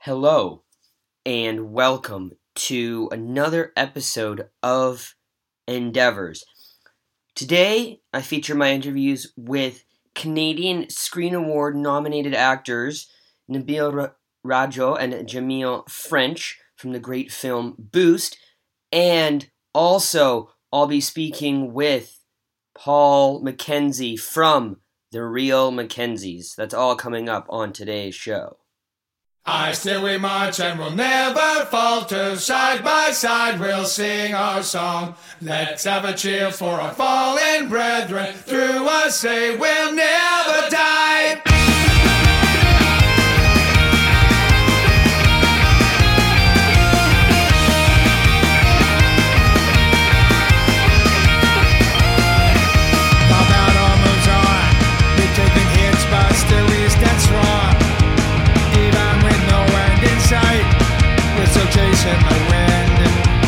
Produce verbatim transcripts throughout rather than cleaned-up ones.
Hello, and welcome to another episode of Endeavors. Today, I feature my interviews with Canadian Screen Award nominated actors Nabil Radjo and Jameel French from the great film Boost, and also I'll be speaking with Paul McKenzie from The Real Mackenzies. That's all coming up on today's show. I still we march and we'll never falter. Side by side we'll sing our song. Let's have a cheer for our fallen brethren. Through us say we'll never die. Combat all moves on. We're taking hits but still we stand strong. We're still chasing the wind.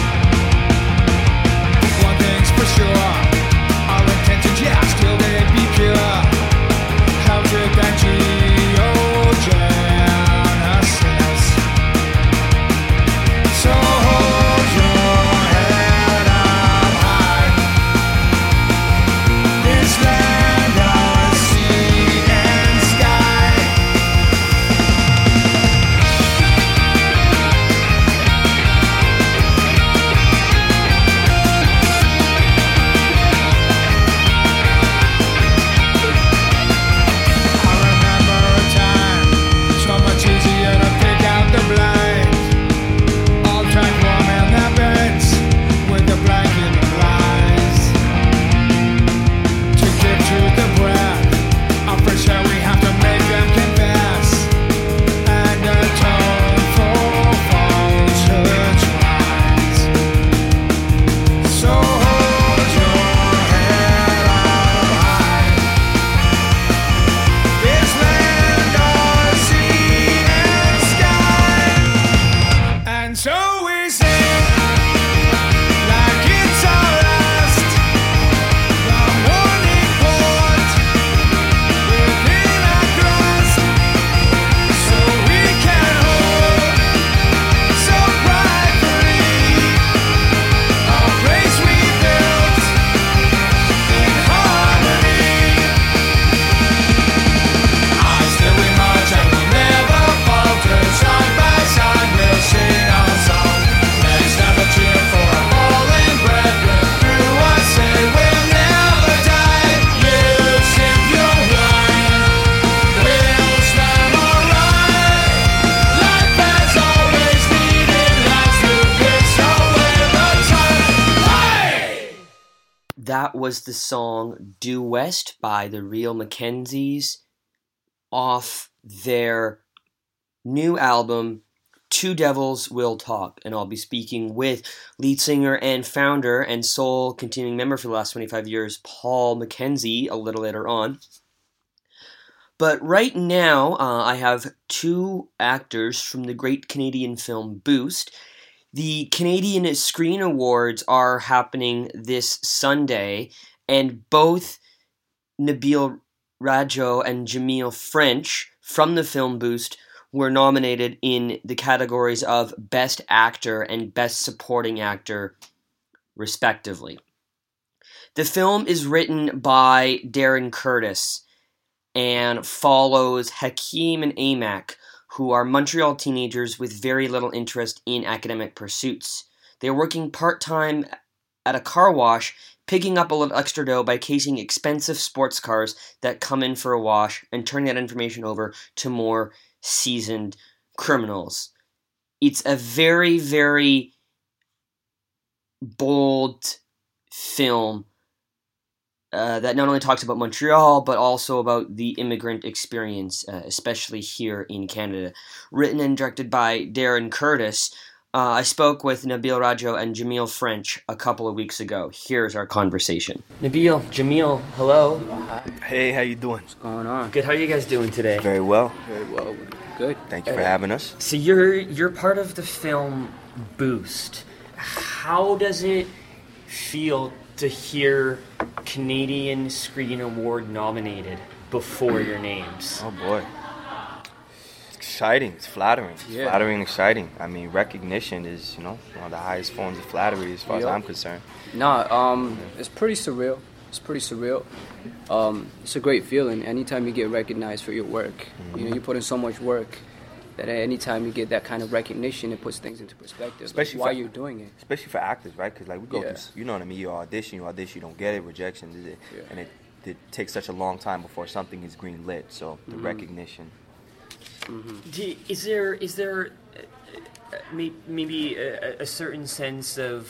One thing's for sure, our intentions, yeah, still they be pure. Celtic and Georgianisms. So hold your head up high. This land of sea and sky. That was the song Due West by The Real Mackenzies off their new album Two Devils Will Talk, and I'll be speaking with lead singer and founder and sole continuing member for the last twenty-five years, Paul McKenzie, a little later on. But right now, uh, I have two actors from the great Canadian film Boost. The Canadian Screen Awards are happening this Sunday, and both Nabil Radjo and Jameel French from the film Boost were nominated in the categories of Best Actor and Best Supporting Actor, respectively. The film is written by Darren Curtis and follows Hakeem and Amak, who are Montreal teenagers with very little interest in academic pursuits. They are working part-time at a car wash, picking up a little extra dough by casing expensive sports cars that come in for a wash and turning that information over to more seasoned criminals. It's a very, very bold film Uh, that not only talks about Montreal, but also about the immigrant experience, uh, especially here in Canada. Written and directed by Darren Curtis, uh, I spoke with Nabil Radjo and Jameel French a couple of weeks ago. Here's our conversation. Nabil, Jameel, hello. Hey, how you doing? What's going on? Good. How are you guys doing today? Very well. Very well. Good. Thank you for having us. So you're you're part of the film Boost. How does it feel to hear Canadian Screen Award nominated before your names? Oh boy. exciting. It's flattering. It's Yeah. flattering and exciting. I mean, recognition is, you know, one of the highest forms of flattery as far Yep. as I'm concerned. Nah, um, it's pretty surreal. It's pretty surreal. Um, it's a great feeling. Anytime you get recognized for your work, Mm-hmm. you know, you put in so much work that anytime you get that kind of recognition, it puts things into perspective. Especially like why for- you're doing it. Especially for actors, right? Because like we go Yeah. through, you know what I mean. You audition, you audition, you don't get it, rejection, it- Yeah. and it, it takes such a long time before something is green lit. So the Mm-hmm. recognition. Do, is there is there uh, uh, may- maybe a, a certain sense of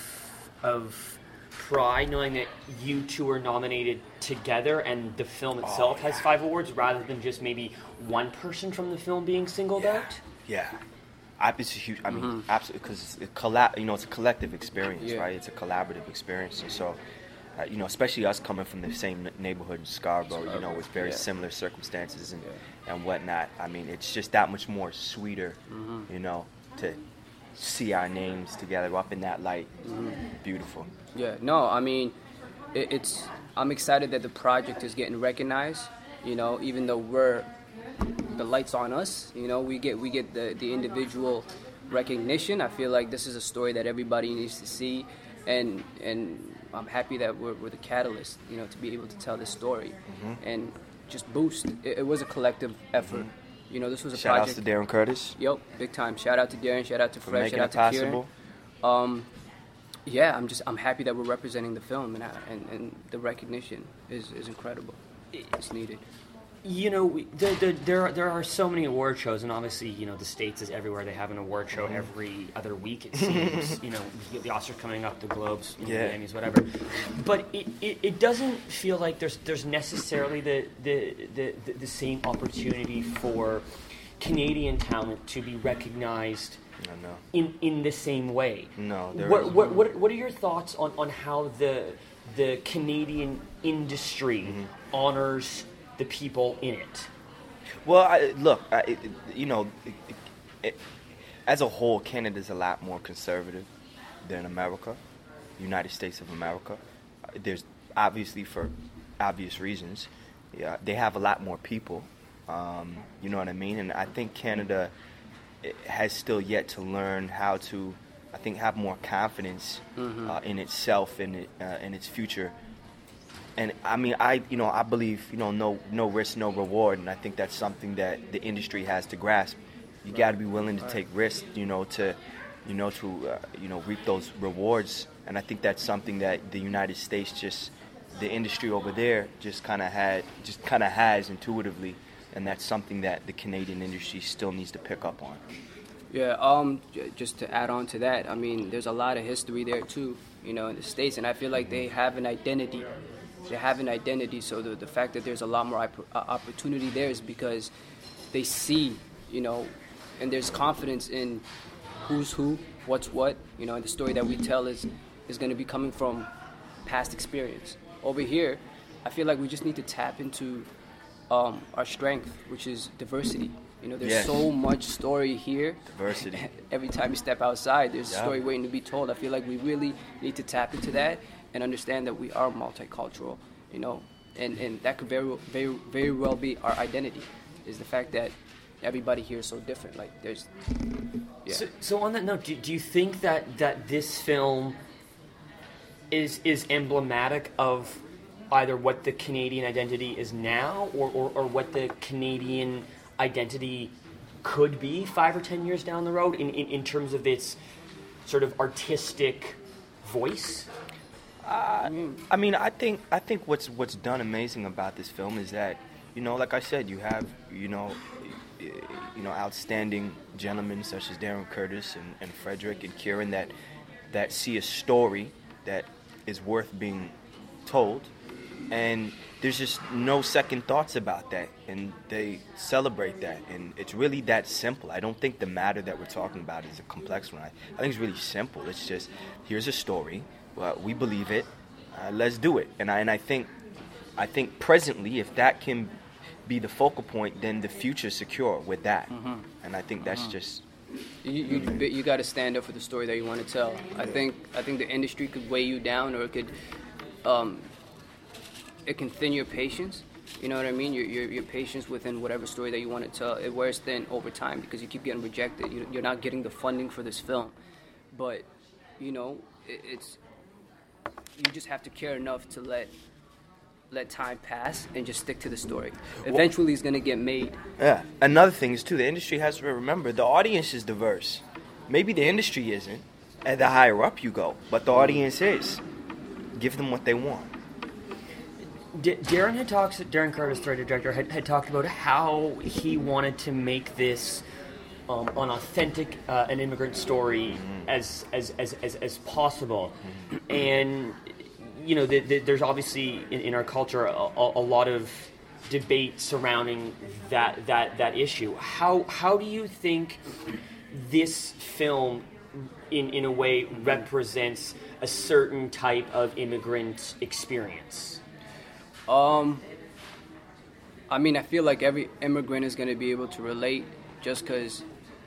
of pride knowing that you two are nominated together and the film itself has five awards rather than just maybe one person from the film being singled Yeah. out? Yeah, I, it's a huge. I mean, absolutely, because it's a collab. You know, it's a collective experience, Yeah. right? It's a collaborative experience, and so, uh, you know, especially us coming from the same n- neighborhood in Scarborough, you know, with very Yeah. similar circumstances and and whatnot. I mean, it's just that much more sweeter, you know, to see our names together up in that light. Beautiful. Yeah, no, I mean, it, it's. I'm excited that the project is getting recognized. You know, even though we're the lights on us, you know, we get we get the the individual recognition. I feel like this is a story that everybody needs to see, and and I'm happy that we're, we're the catalyst. You know, to be able to tell this story and just boost. It, it was a collective effort. You know, this was a Shout outs project. to Darren Curtis Yep, big time. Shout out to Darren. Shout out to for Fred. making Shout it out to possible. Kieran. Um, yeah, I'm just I'm happy that we're representing the film, and I, and, and the recognition is, is incredible. It's needed. You know, we, there, there, there, are, there are so many award shows, and obviously, you know, the States is everywhere. They have an award show every other week, it seems. You know, you get the Oscars coming up, the Globes, you know, Yeah. the Emmys, whatever. But it, it, it doesn't feel like there's there's necessarily the, the, the, the, the same opportunity for Canadian talent to be recognized I know. in, in the same way. No, there What, isn't. what, what, what are your thoughts on, on how the the Canadian industry honors the people in it? Well, I, look, I, it, you know, it, it, as a whole, Canada's a lot more conservative than America, United States of America. Uh, There's obviously, for obvious reasons, yeah, they have a lot more people. Um, you know what I mean? And I think Canada eh, has still yet to learn how to, I think, have more confidence uh, in itself and it, uh, in its future. And I mean, I you know I believe you know no no risk, no reward, and I think that's something that the industry has to grasp. You got to be willing to take risks, you know, to you know to uh, you know reap those rewards. And I think that's something that the United States just the industry over there just kind of had just kind of has intuitively, and that's something that the Canadian industry still needs to pick up on. Yeah, um, j- just to add on to that, I mean, there's a lot of history there too, you know, in the States, and I feel like they have an identity. They have an identity, so the, the fact that there's a lot more op- uh, opportunity there is because they see, you know, and there's confidence in who's who, what's what, you know, and the story that we tell is is going to be coming from past experience. Over here, I feel like we just need to tap into um, our strength, which is diversity. You know, there's Yes. so much story here. Diversity. Every time you step outside, there's a Yeah. story waiting to be told. I feel like we really need to tap into that and understand that we are multicultural, you know, and, and that could very, very, very well be our identity, is the fact that everybody here is so different. Like, there's, yeah. So, so on that note, do, do you think that, that this film is is emblematic of either what the Canadian identity is now or, or, or what the Canadian identity could be five or ten years down the road in, in, in terms of its sort of artistic voice? I mean, I think I think what's what's done amazing about this film is that, you know, like I said, you have you know, y- you know, outstanding gentlemen such as Darren Curtis and, and Frederick and Kieran that that see a story that is worth being told, and there's just no second thoughts about that, and they celebrate that, and it's really that simple. I don't think the matter that we're talking about is a complex one. I, I think it's really simple. It's just, here's a story. Well, we believe it. Uh, let's do it. And I and I think, I think presently, if that can be the focal point, then the future's secure with that. And I think that's just. You you, you got to stand up for the story that you want to tell. I think I think the industry could weigh you down, or it could um, it can thin your patience. You know what I mean? Your, your, your patience within whatever story that you want to tell, it wears thin over time because you keep getting rejected. You, you're not getting the funding for this film. But, you know, it, it's, you just have to care enough to let let time pass and just stick to the story. Eventually it's going to get made. Yeah. Another thing is, too, the industry has to remember, the audience is diverse. Maybe the industry isn't, and the higher up you go, but the audience is. Give them what they want. D- Darren had talked. Darren Curtis, the writer director, had, had talked about how he wanted to make this um, an authentic, uh, an immigrant story mm-hmm. as, as as as as possible, mm-hmm. and you know, the, the, there's obviously in, in our culture a, a, a lot of debate surrounding that that that issue. How how do you think this film, in in a way, represents a certain type of immigrant experience? Um, I mean, I feel like every immigrant is going to be able to relate, just because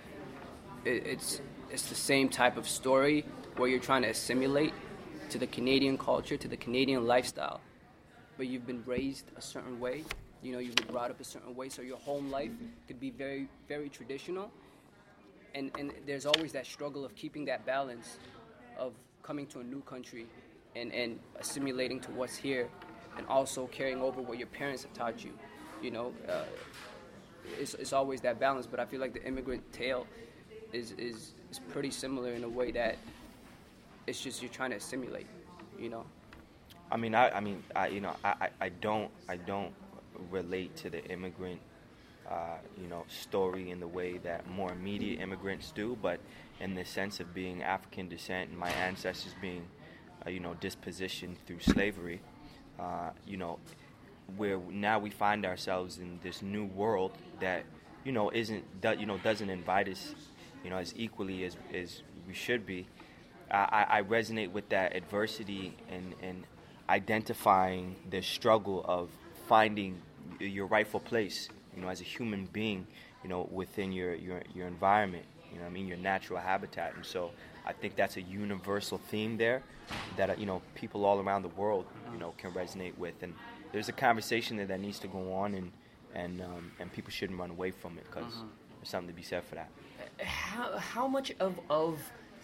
it, it's it's the same type of story where you're trying to assimilate to the Canadian culture, to the Canadian lifestyle, but you've been raised a certain way. You know, you've been brought up a certain way, so your home life could be very, very traditional, and and there's always that struggle of keeping that balance of coming to a new country and, and assimilating to what's here, and also carrying over what your parents have taught you. You know, uh, it's it's always that balance. But I feel like the immigrant tale is is, is pretty similar in a way that it's just you're trying to assimilate. You know. I mean, I, I mean, I, you know, I, I, I don't, I don't relate to the immigrant, uh, you know, story in the way that more immediate immigrants do. But in the sense of being African descent and my ancestors being, uh, you know, dispositioned through slavery, uh, you know, where now we find ourselves in this new world that, you know, isn't, do, you know, doesn't invite us, you know, as equally as as we should be. I, I resonate with that adversity and and. identifying the struggle of finding your rightful place, you know, as a human being, you know, within your, your, your environment, you know what I mean, your natural habitat. And so I think that's a universal theme there that, you know, people all around the world, you know, can resonate with. And there's a conversation there that needs to go on, and and um, and people shouldn't run away from it, because uh-huh. there's something to be said for that. How how much of of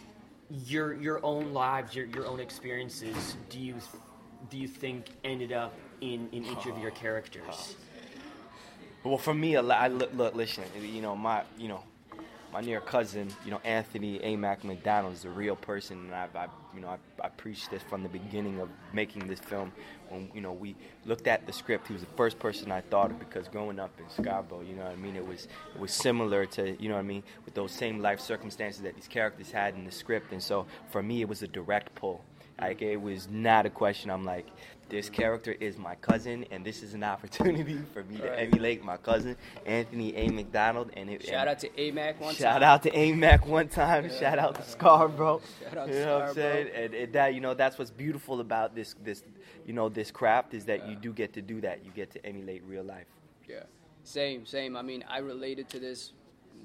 your your own lives, your your own experiences, do you do you think ended up in, in each of your characters? Well, for me, I look, look, listen, you know, my, you know, my near cousin, you know, Anthony Amac McDonald is a real person, and I, I you know, I, I preached this from the beginning of making this film. When, you know, we looked at the script, he was the first person I thought of, because growing up in Scarborough, you know what I mean, it was it was similar to, you know what I mean, with those same life circumstances that these characters had in the script. And so for me, it was a direct pull. Like, it was not a question. I'm like, this character is my cousin, and this is an opportunity for me to right. emulate my cousin, Anthony A. McDonald. And it, shout and out to Amac one shout time. Shout out to Amac one time. Yeah. Shout out to Scarborough. Shout out to you know what I'm Scarborough. saying? And, and that, you know, that's what's beautiful about this, this, you know, this craft, is that yeah. you do get to do that. You get to emulate real life. Yeah, same, same. I mean, I related to this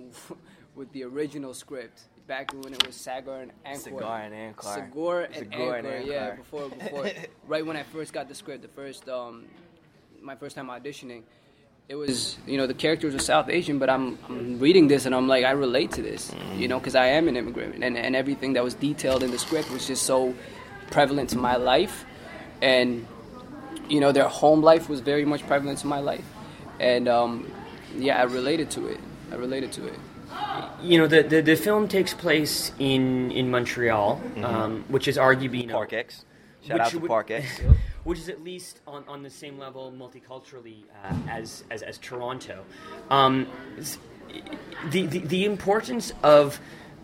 with the original script. Back when it was Sagar and Ankwar. Cigar and Ankwar. Cigar and Cigar Ankwar, and yeah. Before, before, right when I first got the script, the first, um, my first time auditioning, it was, you know, the characters were South Asian, but I'm, I'm reading this and I'm like, I relate to this, mm. you know, because I am an immigrant, and and everything that was detailed in the script was just so prevalent to my life, and you know, their home life was very much prevalent to my life, and um, yeah, I related to it. I related to it. You know, the, the, the film takes place in, in Montreal, mm-hmm. um, which is arguably, you know, Park X. Shout out to would, Park X. Which is at least on, on the same level multiculturally uh, as, as as Toronto. Um, the, the the importance of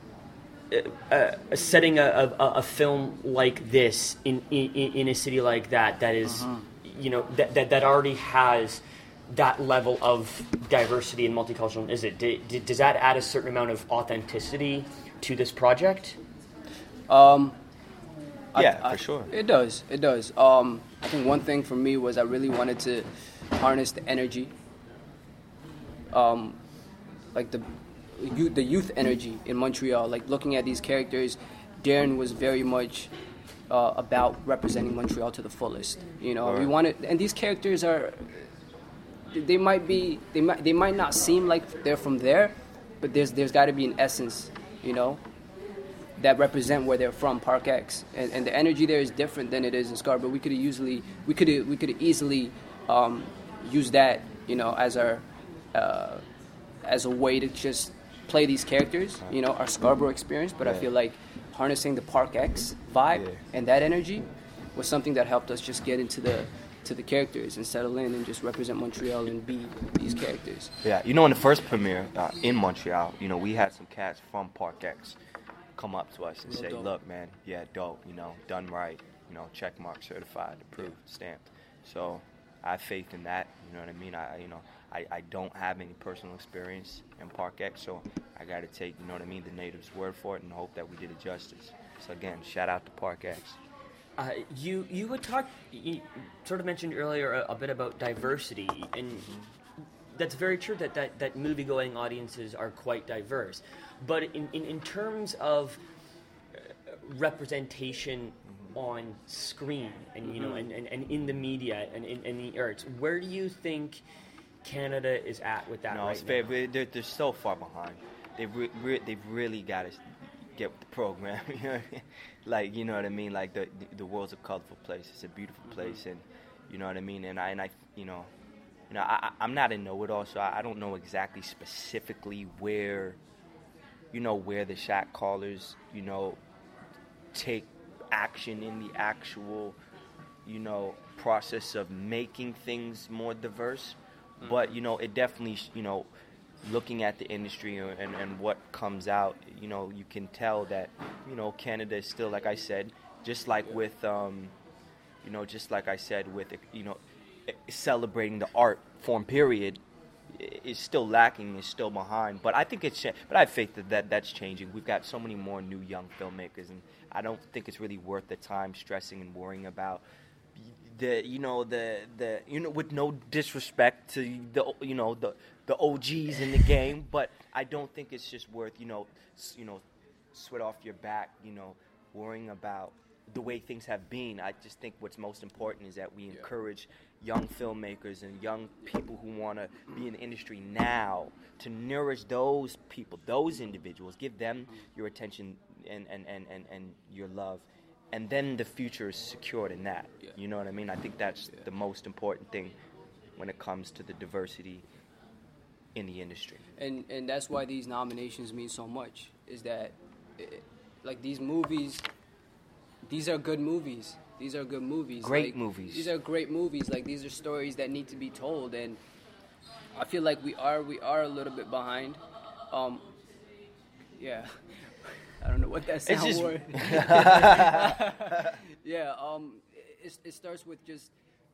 uh, uh, setting a, a, a film like this in, in in a city like that that is, uh-huh. you know, that, that that already has that level of diversity and multicultural, is it? D- d- does that add a certain amount of authenticity to this project? Um, yeah, I, I, for sure. It does. It does. Um, I think one thing for me was I really wanted to harness the energy, um, like the youth, the youth energy in Montreal. Like, looking at these characters, Darren was very much uh, about representing Montreal to the fullest. You know, right. we wanted, and these characters are. they might be they might they might not seem like they're from there, but there's there's got to be an essence, you know, that represent where they're from, Park X, and, and the energy there is different than it is in Scarborough. We could have usually we could we could easily um, use that, you know, as our uh, as a way to just play these characters, you know, our Scarborough experience. But yeah. I feel like harnessing the Park X vibe yeah. and that energy was something that helped us just get into the to the characters and settle in and just represent Montreal and be these characters. Yeah, you know, in the first premiere uh, in Montreal, you know, we had some cats from Park X come up to us and Real say, dope. Look, man, yeah, dope, you know, done right, you know, check mark, certified, approved, yeah. stamped. So I have faith in that, you know what I mean? I, you know, I, I don't have any personal experience in Park X, so I got to take, you know what I mean, the natives' word for it and hope that we did it justice. So again, shout out to Park X. Uh, you you had talked, you sort of mentioned earlier a, a bit about diversity, and that's very true that, that, that movie-going audiences are quite diverse. But in, in, in terms of representation on screen and, you know, and, and, and in the media and in, in the arts, where do you think Canada is at with that no, right it's now? Fair. They're, they're so far behind. They've, re- re- they've really got to get with the program, you know what I mean? Like, you know what I mean? Like, the the world's a colorful place. It's a beautiful place, and you know what I mean? And I, and I you know, you know, I, I'm not a know-it-all, so I, I don't know exactly specifically where, you know, where the shot callers, you know, take action in the actual, you know, process of making things more diverse. Mm-hmm. But, you know, it definitely, you know, looking at the industry and, and what comes out, you know, you can tell that, you know, Canada is still, like I said, just like with, um, you know, just like I said with, you know, celebrating the art form period, is still lacking, is still behind. But I think it's, but I have faith that, that that's changing. We've got so many more new young filmmakers, and I don't think it's really worth the time stressing and worrying about the, you know, the, the, you know, with no disrespect to the, you know, the, the O Gs in the game, but I don't think it's just worth, you know, you know, sweat off your back, you know, worrying about the way things have been. I just think what's most important is that we encourage young filmmakers and young people who want to be in the industry now to nourish those people, those individuals, give them your attention and, and, and, and, and your love. And then the future is secured in that. Yeah. You know what I mean? I think that's yeah. the most important thing when it comes to the diversity in the industry. And and that's why these nominations mean so much, is that, it, like, these movies, these are good movies. These are good movies. Great like, movies. These are great movies. Like, these are stories that need to be told. And I feel like we are we are a little bit behind. Um, yeah. I don't know what that sound just... word. yeah, um, it, it starts with just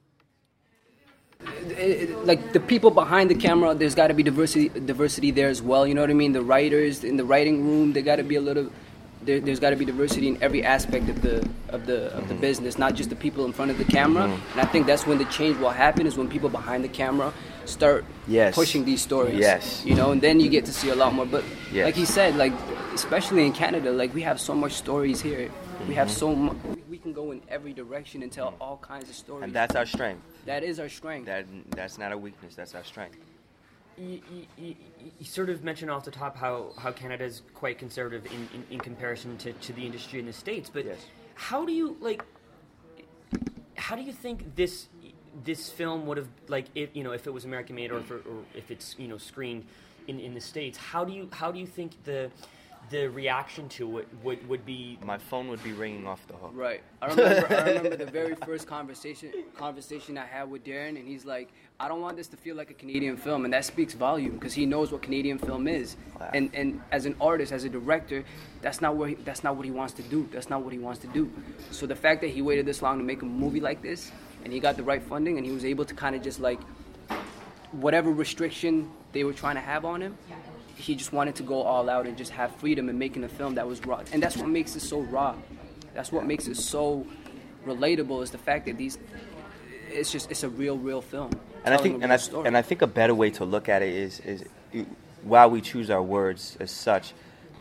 it, it, like the people behind the camera. There's got to be diversity, diversity there as well. You know what I mean? The writers in the writing room, they got to be a little. There, there's got to be diversity in every aspect of the of the of the mm-hmm. business, not just the people in front of the camera. Mm-hmm. And I think that's when the change will happen. Is when people behind the camera start yes. pushing these stories. Yes, you know, and then you get to see a lot more. But yes. like he said, like. Especially in Canada, like, we have so much stories here. Mm-hmm. We have so much. We, we can go in every direction and tell all kinds of stories. And that's our strength. That is our strength. That that's not a weakness. That's our strength. You, you, you sort of mentioned off the top how, how Canada is quite conservative in, in, in comparison to, to the industry in the States. But yes. how do you like? How do you think this this film would have, like, if you know if it was American made or if, or if it's, you know, screened in, in the States? How do you how do you think the the reaction to it would, would be? My phone would be ringing off the hook. Right. I remember I remember the very first conversation conversation I had with Darren, and he's like, I don't want this to feel like a Canadian film, and that speaks volume because he knows what Canadian film is. Wow. And and as an artist, as a director, that's not what he, that's not what he wants to do. That's not what he wants to do. So the fact that he waited this long to make a movie like this, and he got the right funding, and he was able to kind of just, like, whatever restriction they were trying to have on him, he just wanted to go all out and just have freedom in making a film that was raw. And that's what makes it so raw. That's what makes it so relatable, is the fact that these, it's just, it's a real, real film. And I think, and I, and I think a better way to look at it is, is while we choose our words as such,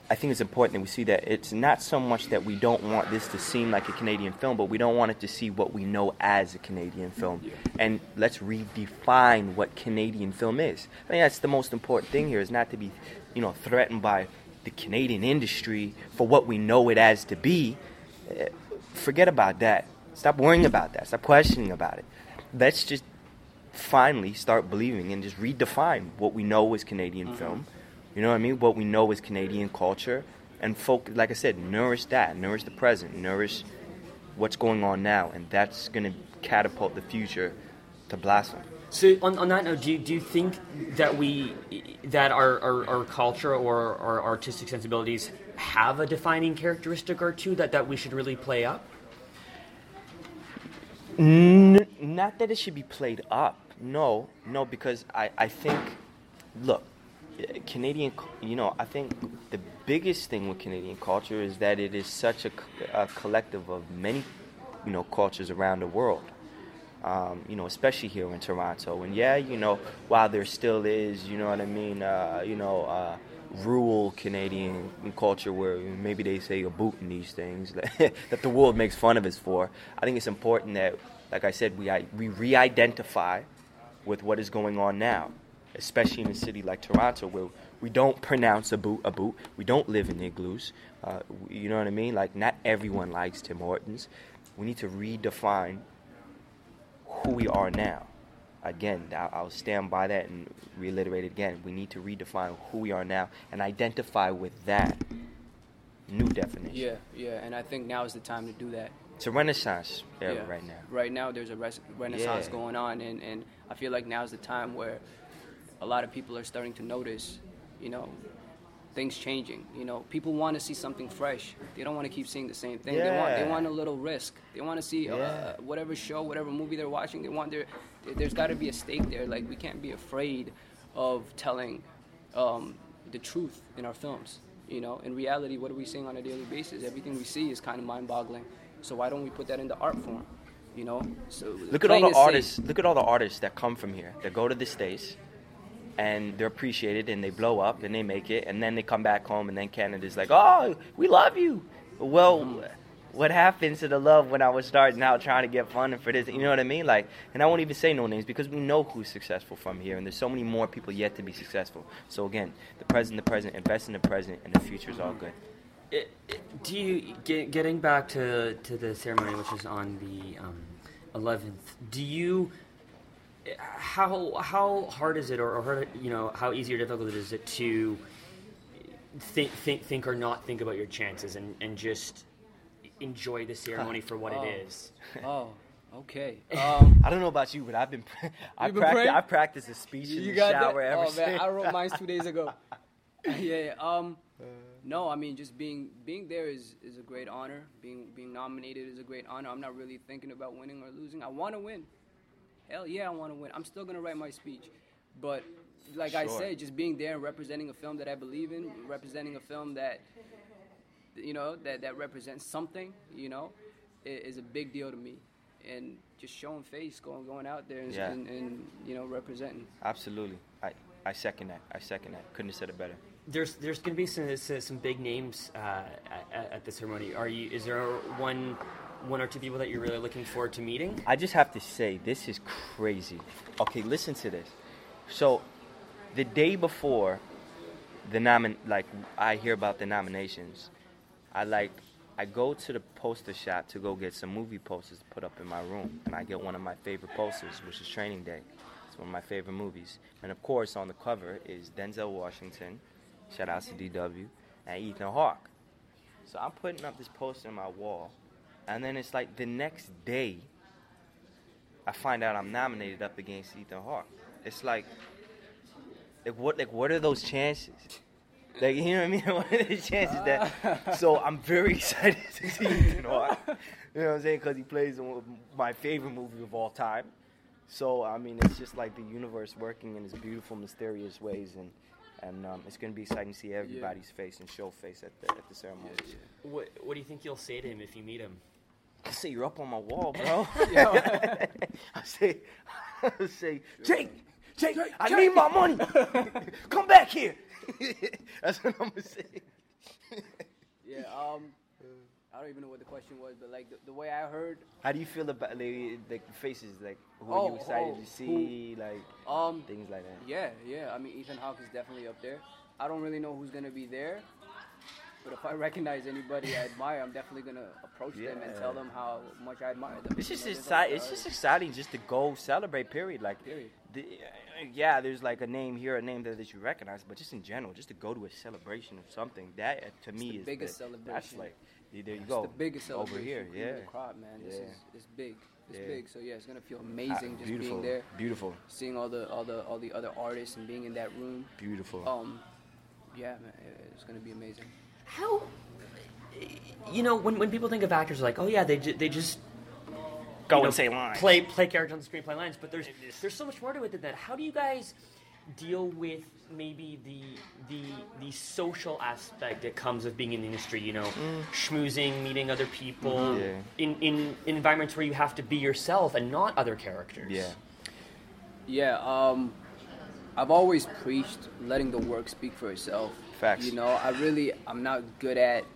I think it's important that we see that it's not so much that we don't want this to seem like a Canadian film, but we don't want it to see what we know as a Canadian film. Yeah. And let's redefine what Canadian film is. I think that's the most important thing here, is not to be, you know, threatened by the Canadian industry for what we know it as to be. Uh, forget about that. Stop worrying about that. Stop questioning about it. Let's just finally start believing and just redefine what we know as Canadian mm-hmm. film. You know what I mean? What we know is Canadian culture. And folk, like I said, nourish that. Nourish the present. Nourish what's going on now. And that's going to catapult the future to blossom. So on, on that note, do you, do you think that we, that our, our, our culture or our artistic sensibilities have a defining characteristic or two that, that we should really play up? N- not that it should be played up. No. No, because I, I think, look, Canadian, you know, I think the biggest thing with Canadian culture is that it is such a, a collective of many, you know, cultures around the world. Um, you know, especially here in Toronto. And yeah, you know, while there still is, you know what I mean, uh, you know, uh, rural Canadian culture where maybe they say a boot in these things that, that the world makes fun of us for, I think it's important that, like I said, we we re-identify with what is going on now. Especially in a city like Toronto, where we don't pronounce a boot a boot. We don't live in igloos. Uh, you know what I mean? Like, not everyone likes Tim Hortons. We need to redefine who we are now. Again, I'll stand by that and reiterate it again. We need to redefine who we are now and identify with that new definition. Yeah, yeah, and I think now is the time to do that. It's a renaissance era yeah. right now. Right now, there's a res- renaissance yeah. going on, and, and I feel like now is the time where a lot of people are starting to notice, you know, things changing. You know, people want to see something fresh. They don't want to keep seeing the same thing. Yeah. They want they want a little risk. They want to see yeah. uh, whatever show, whatever movie they're watching. They want their there's got to be a stake there. Like, we can't be afraid of telling um, the truth in our films. You know, in reality, what are we seeing on a daily basis? Everything we see is kind of mind-boggling. So why don't we put that into art form? You know, so look at all the artists. Safe. Look at all the artists that come from here. That go to the States. And they're appreciated, and they blow up, and they make it, and then they come back home, and then Canada's like, oh, we love you. Well, mm-hmm. what happens to the love when I was starting out trying to get funding for this? You know what I mean? Like, and I won't even say no names because we know who's successful from here, and there's so many more people yet to be successful. So again, the present, the present, invest in the present, and the future is all good. It, it, do you get, getting back to to the ceremony, which is on the um, eleventh? Do you? How how hard is it, or, or you know, how easy or difficult is it to think think think or not think about your chances and, and just enjoy the ceremony for what oh. it is? Oh, okay. Um, I don't know about you, but I've been I been practiced I practiced a speech in you the got shower that? ever oh, since. Man, I wrote mine two days ago. yeah, yeah. Um, no, I mean, just being being there is, is a great honor. Being being nominated is a great honor. I'm not really thinking about winning or losing. I want to win. Hell yeah, I want to win. I'm still going to write my speech. But like sure. I said, just being there and representing a film that I believe in, representing a film that, you know, that, that represents something, you know, is a big deal to me. And just showing face, going going out there and, yeah. and, and, you know, representing. Absolutely. I, I second that. I second that. Couldn't have said it better. There's there's going to be some some big names uh, at, at the ceremony. Are you? Is there one... one or two people that you're really looking forward to meeting? I just have to say, this is crazy. Okay, listen to this. So, the day before the nomin, like I hear about the nominations, I like I go to the poster shop to go get some movie posters to put up in my room, and I get one of my favorite posters, which is Training Day. It's one of my favorite movies, and of course on the cover is Denzel Washington, shout out to D W, and Ethan Hawke. So I'm putting up this poster on my wall. And then it's like the next day, I find out I'm nominated up against Ethan Hawke. It's like, like what, like what are those chances? Like, you know what I mean? What are the chances that? So I'm very excited to see Ethan Hawke. You know what I'm saying? Because he plays in my favorite movie of all time. So I mean, it's just like the universe working in its beautiful, mysterious ways, and and um, it's going to be exciting to see everybody's yeah. face and show face at the at the ceremony. Yeah, yeah. What What do you think you'll say to him if you meet him? I say, you're up on my wall, bro. I say, I say, Jake, Jake, Jake I Jake. need my money. Come back here. That's what I'm gonna say. Um, I don't even know what the question was, but like the, the way I heard. How do you feel about like, like the faces? Like who Oh, are you excited oh, to see? who- like Um, things like that. yeah, yeah. I mean, Ethan Hawke is definitely up there. I don't really know who's gonna be there, but if I recognize anybody I admire, I'm definitely gonna approach them and Yeah. tell them how much I admire them. It's just You know, exci- there's It's other just exciting just to go celebrate. Period. Like, Period. The, uh, yeah, there's like a name here, a name there that you recognize, but just in general, just to go to a celebration of something that uh, to me the is biggest the, celebration. That's like, there you It's go. the biggest celebration over here. cream Yeah, of the crop, man. This Yeah. is it's big. It's Yeah. big. So yeah, it's gonna feel Ah, amazing just beautiful, being there, beautiful, seeing all the all the all the other artists and being in that room. beautiful. Um, yeah, man, it's gonna be amazing. How, you know, when, when people think of actors, like, oh yeah, they ju- they just Go you know, and say lines. play play characters on the screen, play lines. But there's there's so much more to it than that. How do you guys deal with maybe the the the social aspect that comes with being in the industry? You know, schmoozing, meeting other people, Mm. Yeah. in, in in environments where you have to be yourself and not other characters. Yeah, Yeah, um, I've always preached letting the work speak for itself. Facts. You know, I really, I'm not good at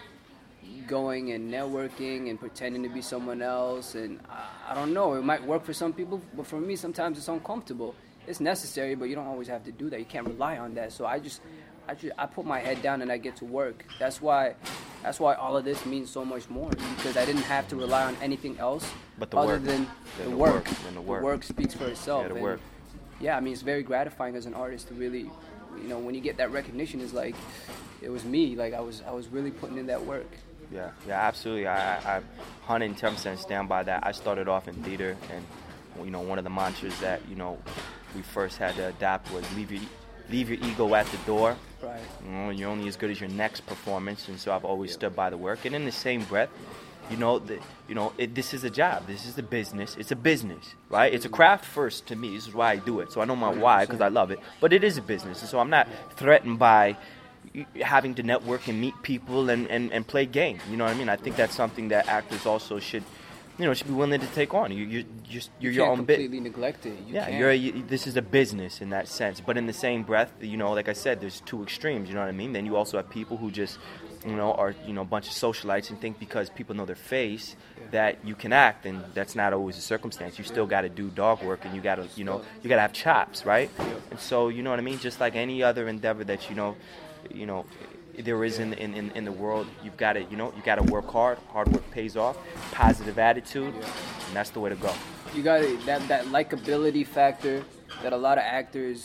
going and networking and pretending to be someone else. And I, I don't know, it might work for some people, but for me, sometimes it's uncomfortable. It's necessary, but you don't always have to do that. You can't rely on that. So I just, I just, I put my head down and I get to work. That's why, that's why all of this means so much more, because I didn't have to rely on anything else But the other work. than Yeah, the, the work. work. And the work. speaks for itself. Yeah, the And work. yeah, I mean, it's very gratifying as an artist to really, you know, when you get that recognition, it's like, it was me. Like I was, I was really putting in that work. yeah, yeah, absolutely. I, I, I one hundred ten percent stand by that. I started off in theater, and you know, one of the mantras that you know we first had to adapt was leave your leave your ego at the door. Right. You know, you're only as good as your next performance, and so I've always stood by the work. And in the same breath, you know, the, you know, it, this is a job. This is a business. It's a business, right? It's a craft first to me. This is why I do it. So I know my why because I love it. But it is a business, and so I'm not threatened by having to network and meet people and, and, and play game. You know what I mean? I think that's something that actors also should, you know, should be willing to take on. You, you, just you're You your can't own bit. completely neglect it. You Yeah, can't. you're a, you, this is a business in that sense. But in the same breath, you know, like I said, there's two extremes. You know what I mean? Then you also have people who just, you know, are you know a bunch of socialites and think because people know their face that you can act, and that's not always the circumstance. You still got to do dog work, and you got to, you know, you got to have chops, right? And so, you know what I mean? Just like any other endeavor that you know, you know. there is in, in, in the world, you've got to, you know, you got to work hard. Hard work pays off. Positive attitude, and that's the way to go. You got that that likability factor that a lot of actors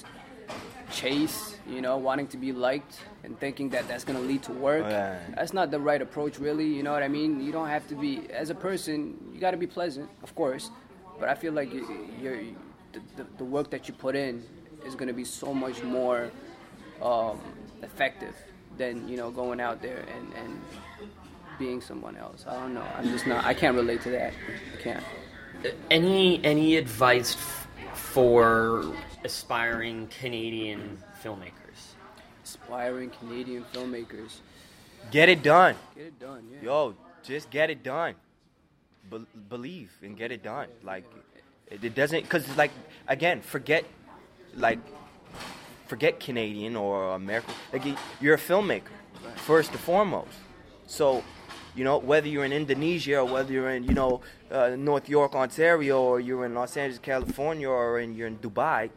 chase. You know, wanting to be liked and thinking that that's gonna lead to work. Oh, yeah. That's not the right approach, really. You know what I mean? You don't have to be, as a person, you got to be pleasant, of course. But I feel like you, you're, the, the the work that you put in is gonna be so much more um, effective than you know going out there and, and being someone else. I don't know. I'm just not. I can't relate to that. I can't. Any any advice f- for aspiring Canadian filmmakers? Aspiring Canadian filmmakers, Get it done. get it done. Yeah. Yo, just get it done. Be- believe and get it done. Like, it, it doesn't, because, like, again, forget, like, forget Canadian or American. Like, y- you're a filmmaker, first and foremost. So, you know, whether you're in Indonesia or whether you're in, you know, uh, North York, Ontario, or you're in Los Angeles, California, or in, you're in Dubai,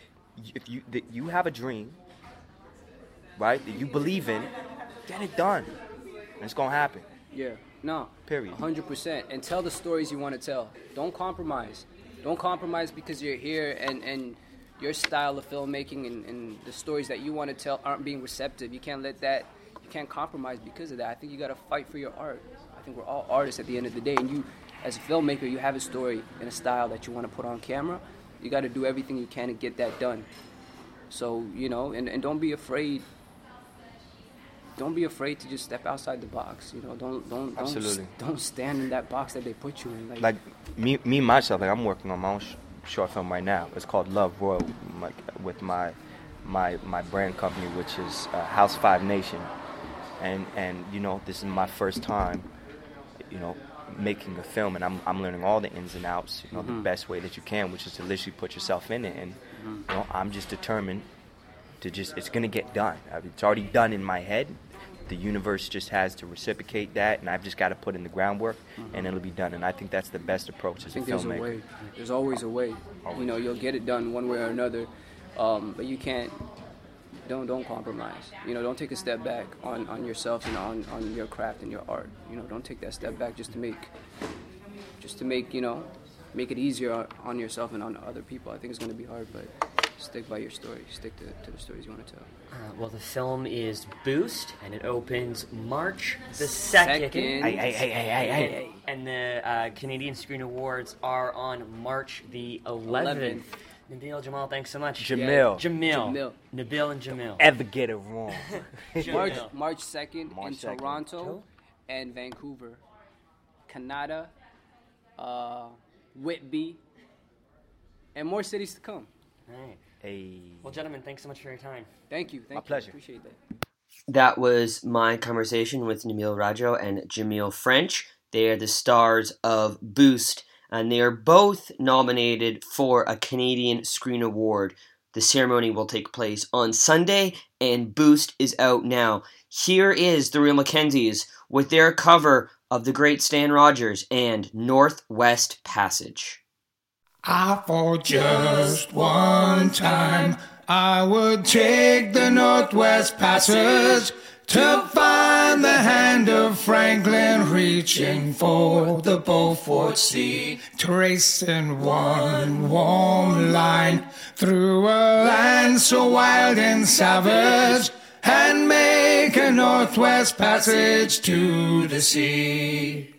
if you that you have a dream, right, that you believe in, get it done. And it's going to happen. Yeah. No. Period. one hundred percent. And tell the stories you want to tell. Don't compromise. Don't compromise because you're here and, and your style of filmmaking and, and the stories that you want to tell aren't being receptive. You can't let that, you can't compromise because of that. I think you got to fight for your art. I think we're all artists at the end of the day. And you, as a filmmaker, you have a story and a style that you want to put on camera. You got to do everything you can to get that done. So, you know, and, and don't be afraid. Don't be afraid to just step outside the box. You know, don't don't don't, Absolutely. don't stand in that box that they put you in. Like, Like me, me myself, like I'm working on my own sh- short film right now. It's called Love Royal, like with my my my brand company, which is uh, House Five Nation, and and you know this is my first time, you know, making a film, and I'm I'm learning all the ins and outs, you know, Mm-hmm. the best way that you can, which is to literally put yourself in it, and you know I'm just determined to just it's gonna get done. I mean, it's already done in my head. the universe just has to reciprocate that, and I've just got to put in the groundwork, mm-hmm. and it'll be done. And I think that's the best approach as a filmmaker. I think there's a way. There's always a way. Always. You know, you'll get it done one way or another, um, but you can't. Don't don't compromise. You know, don't take a step back on, on yourself and on, on your craft and your art. You know, don't take that step back just to make, just to make you know, make it easier on yourself and on other people. I think it's going to be hard, but stick by your story. Stick to, to the stories you want to tell. Uh, well, the film is Boost, and it opens March the second. Second. Hey, hey, hey, hey, hey, hey. And the uh, Canadian Screen Awards are on March the eleventh. eleventh. Nabil, Jamal, thanks so much. Jamil. Jamil. Jamil. Nabil and Jamil. Ever get it wrong. March March second March in second. Toronto and Vancouver. Canada, uh, Whitby, and more cities to come. All right. Hey. Well, gentlemen, thanks so much for your time. Thank you. Thank My you. pleasure. Appreciate that. That was my conversation with Nabil Rajo and Jamil French. They are the stars of Boost, and they are both nominated for a Canadian Screen Award. The ceremony will take place on Sunday, and Boost is out now. Here is the Real Mackenzies with their cover of the great Stan Rogers and Northwest Passage. I thought just one time I would take the Northwest Passage to find the hand of Franklin reaching for the Beaufort Sea, tracing one warm line through a land so wild and savage, and make a Northwest Passage to the sea.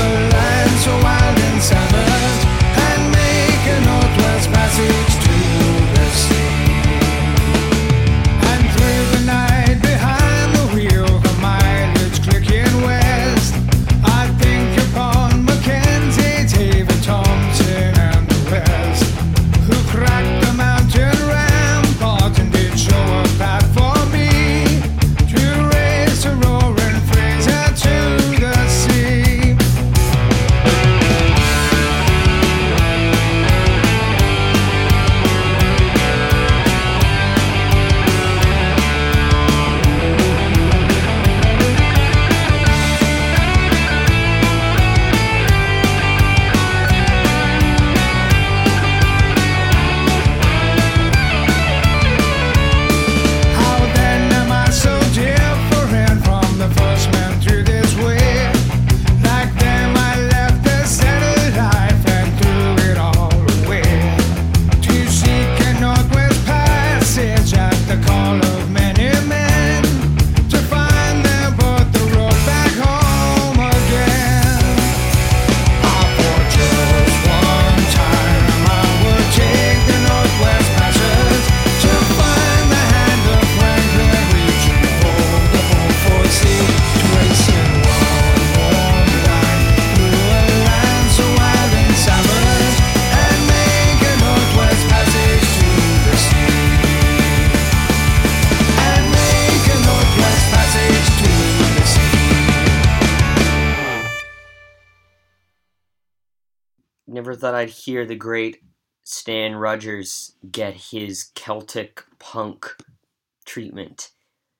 Passage to Never thought I'd hear the great Stan Rogers get his Celtic punk treatment.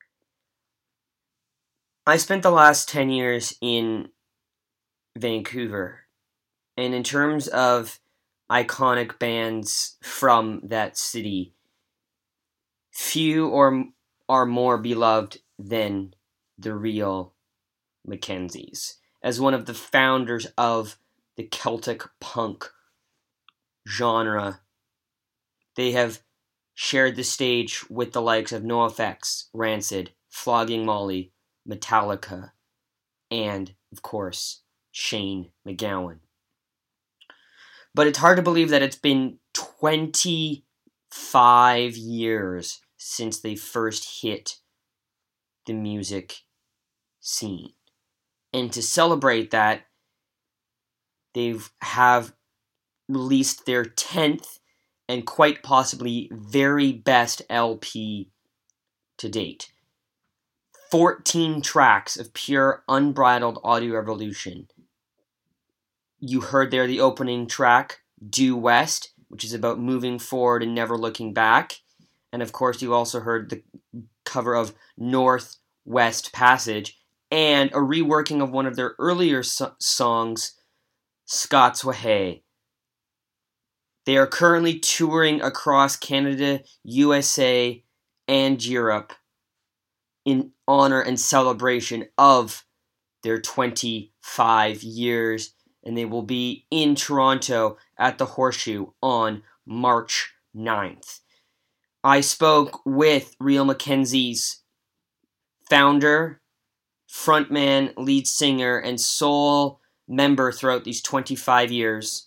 I spent the last ten years in Vancouver, and in terms of iconic bands from that city, few or are more beloved than the Real Mackenzies. As one of the founders of the Celtic punk genre, they have shared the stage with the likes of NoFX, Rancid, Flogging Molly, Metallica, and, of course, Shane MacGowan. But it's hard to believe that it's been twenty-five years since they first hit the music scene. And to celebrate that, they have released their tenth and quite possibly very best L P to date. fourteen tracks of pure, unbridled audio revolution. You heard there the opening track, Due West, which is about moving forward and never looking back. And of course, you also heard the cover of Northwest Passage and a reworking of one of their earlier so- songs, Scots Wha Hae. They are currently touring across Canada, U S A, and Europe in honor and celebration of their twenty-five years, and they will be in Toronto at the Horseshoe on March ninth. I spoke with Real Mackenzie's founder, frontman, lead singer, and sole member throughout these twenty-five years,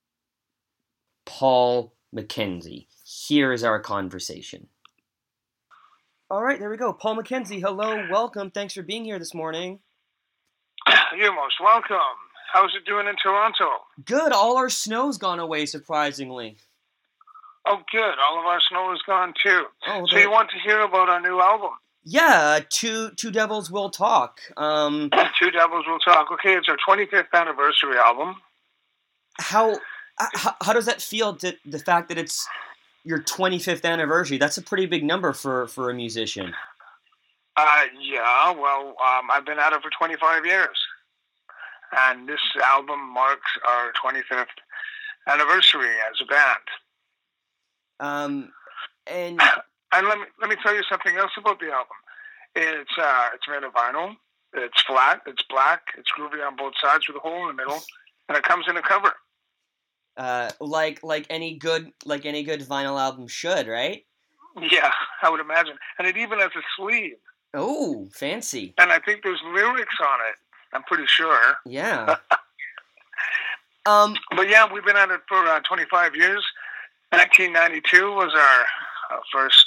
Paul Mackenzie. Here is our conversation. All right, there we go. Paul Mackenzie, hello, welcome. Thanks for being here this morning. You're most welcome. How's it doing in Toronto? Good. All our snow's gone away, surprisingly. Oh, good. All of our snow is gone, too. Oh, so you want to hear about our new album? Yeah, Two Two Devils Will Talk. Um, Two Devils Will Talk. Okay, it's our twenty-fifth anniversary album. How how, how does that feel, to, the fact that it's your twenty-fifth anniversary? That's a pretty big number for, for a musician. Uh, yeah, well, um, I've been at it for twenty-five years. And this album marks our twenty-fifth anniversary as a band. Um, and and let me let me tell you something else about the album. It's uh, it's made of vinyl. It's flat. It's black. It's groovy on both sides with a hole in the middle, and it comes in a cover. Uh, like like any good like any good vinyl album should, right? Yeah, I would imagine. And it even has a sleeve. Oh, fancy. And I think there's lyrics on it. I'm pretty sure. Yeah. um. But yeah, we've been at it for uh, twenty-five years. nineteen ninety-two was our, our first,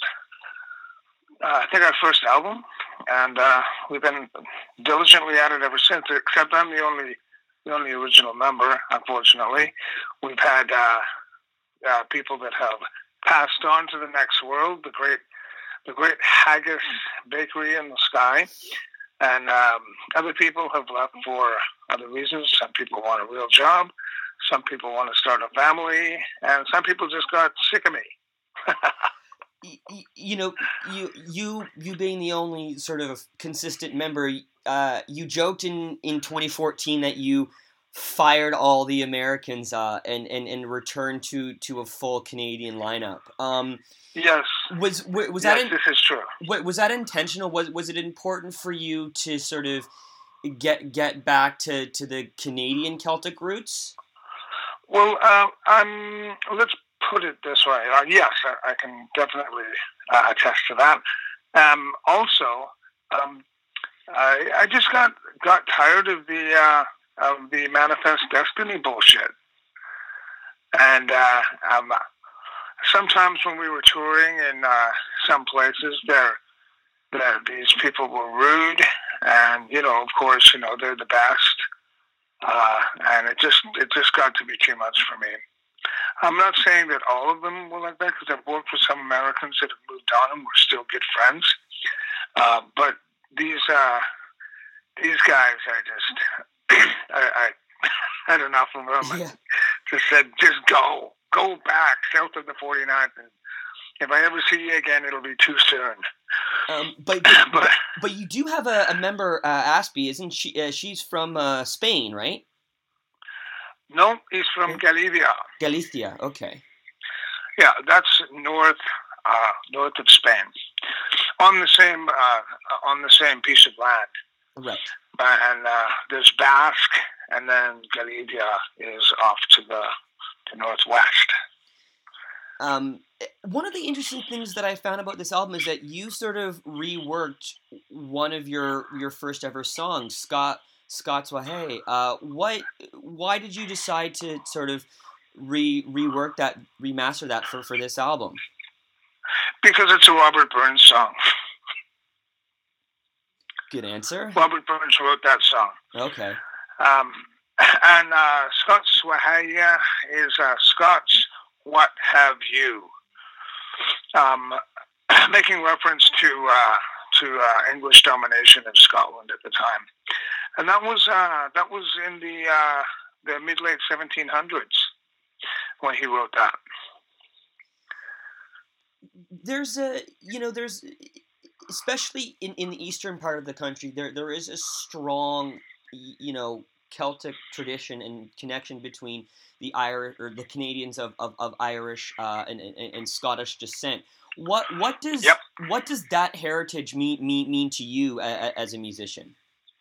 uh, I think our first album, and uh, we've been diligently at it ever since. Except I'm the only, the only original member. Unfortunately, we've had uh, uh, people that have passed on to the next world. The great, the great Haggis Bakery in the Sky. And um, other people have left for other reasons. Some people want a real job. Some people want to start a family. And some people just got sick of me. you, you know, you you you being the only sort of consistent member, uh, you joked in, in twenty fourteen that you fired all the Americans uh, and, and, and returned to, to a full Canadian lineup. Um, yes. Was was yes, that in, this is true. Was that intentional? Was was it important for you to sort of get get back to, to the Canadian Celtic roots? Well, uh, um, let's put it this way. Uh, yes, I, I can definitely uh, attest to that. Um, also, um, I, I just got got tired of the uh, of the Manifest Destiny bullshit, and uh, um, sometimes when we were touring in uh, some places, there, there these people were rude, and you know, of course, you know, they're the best. Uh, and it just it just got to be too much for me. I'm not saying that all of them were like that, because I've worked with some Americans that have moved on and we're still good friends. Uh, but these uh, these guys, I just I, I had enough of them. Yeah. just said, just go, go back south of the forty-ninth, and if I ever see you again, it'll be too soon. Um, but, but, but but you do have a, a member, uh, Aspie, isn't she? Uh, she's from uh, Spain, right? No, he's from Galicia. Galicia, okay. Yeah, that's north uh, north of Spain, on the same uh, on the same piece of land. Right. Uh, and uh, there's Basque, and then Galicia is off to the, the northwest. Um, one of the interesting things that I found about this album is that you sort of reworked one of your your first ever songs, Scott Scots Wha Hae. Uh, what? Why did you decide to sort of re rework that, remaster that for, for this album? Because it's a Robert Burns song. Good answer. Robert Burns wrote that song. Okay. Um, and uh, Scots Wha Hae is uh, Scots, what have you? Um, making reference to uh, to uh, English domination of Scotland at the time, and that was uh, that was in the uh, the mid late seventeen hundreds when he wrote that. There's a you know there's. Especially in, in the eastern part of the country, there there is a strong, you know, Celtic tradition and connection between the Irish or the Canadians of, of, of Irish uh, and, and and Scottish descent. What what does yep. what does that heritage mean mean, mean to you a, a, as a musician?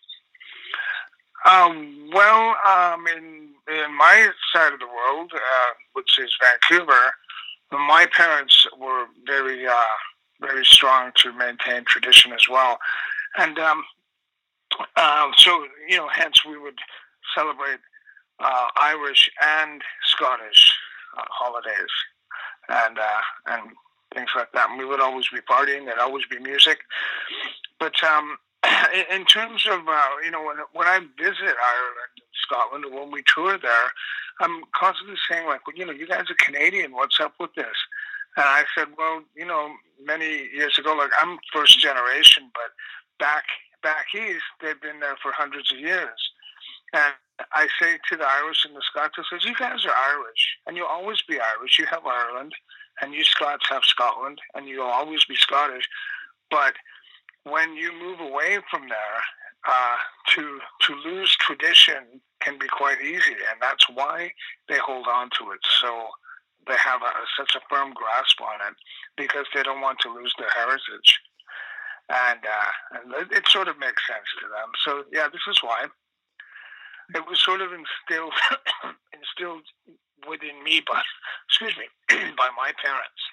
Um, well, um, in in my side of the world, uh, which is Vancouver, my parents were very. Uh, very strong to maintain tradition as well. And um, uh, so, you know, hence we would celebrate uh, Irish and Scottish uh, holidays and uh, and things like that. And we would always be partying. There'd always be music. But um, in, in terms of, uh, you know, when, when I visit Ireland and Scotland, or when we tour there, I'm constantly saying, like, well, you know, you guys are Canadian. What's up with this? And I said, well, you know, many years ago, like I'm first generation, but back back east, they've been there for hundreds of years. And I say to the Irish and the Scots, I says, you guys are Irish, and you'll always be Irish. You have Ireland, and you Scots have Scotland, and you'll always be Scottish. But when you move away from there, uh, to to lose tradition can be quite easy, and that's why they hold on to it so. They have a, such a firm grasp on it because they don't want to lose their heritage, and uh, and it, it sort of makes sense to them. So yeah, this is why it was sort of instilled instilled within me by excuse me by my parents,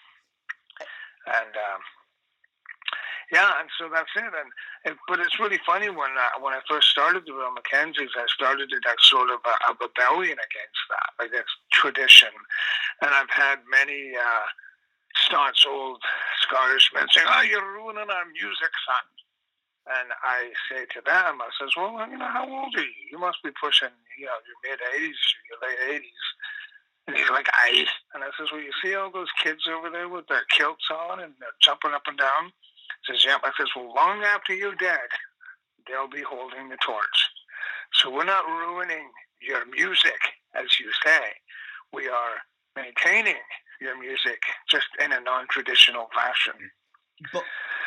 and um, yeah, and so that's it. And, and but it's really funny when uh, when I first started the Real Mackenzies, I started it as sort of a, a rebellion against that, against tradition. And I've had many uh, staunch old Scottish men saying, "Oh, you're ruining our music, son." And I say to them, I says, "Well, you know, how old are you? You must be pushing, you know, your mid eighties, your late eighties." And he's like, "Aye." And I says, "Well, you see all those kids over there with their kilts on and they're jumping up and down?" He says, "Yep." I says, "Well, long after you're dead, they'll be holding the torch. So we're not ruining your music, as you say. We are maintaining your music just in a non-traditional fashion." But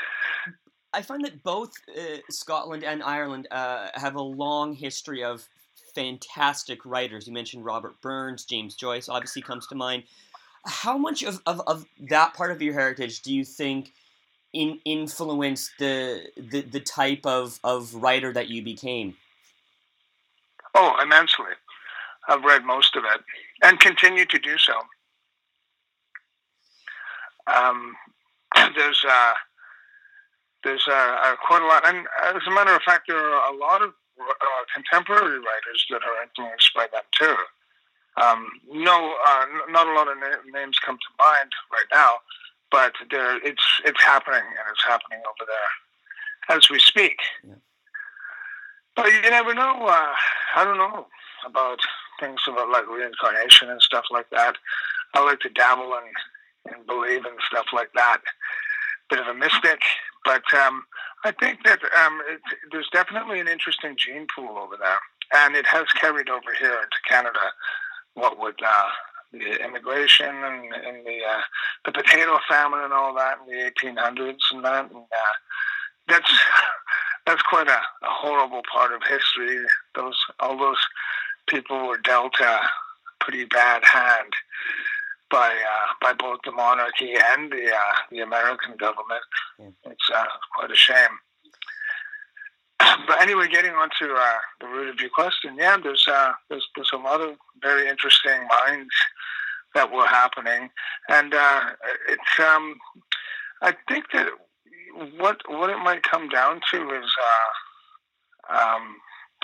I find that both uh, Scotland and Ireland uh, have a long history of fantastic writers. You mentioned Robert Burns, James Joyce obviously comes to mind. How much of, of, of that part of your heritage do you think in, influenced the, the the type of, of writer that you became? Oh, immensely. I've read most of it and continue to do so. Um, there's uh, there's uh, uh, quite a lot, and as a matter of fact, there are a lot of uh, contemporary writers that are influenced by them too. Um, no, uh, n- not a lot of na- names come to mind right now, but there, it's it's happening, and it's happening over there as we speak. Yeah. But you never know. Uh, I don't know about things about like reincarnation and stuff like that. I like to dabble and, and believe in stuff like that. Bit of a mystic, but um, I think that um, it, there's definitely an interesting gene pool over there, and it has carried over here into Canada. what would uh, the immigration and, and the uh, the potato famine and all that in the eighteen hundreds and that. And, uh, that's that's quite a, a horrible part of history. Those all those people were dealt a pretty bad hand by uh, by both the monarchy and the uh, the American government. Yeah. It's uh, quite a shame. But anyway, getting on to uh, the root of your question, yeah, there's uh, there's there's a lot of very interesting minds that were happening, and uh, it's um, I think that what what it might come down to is uh, um,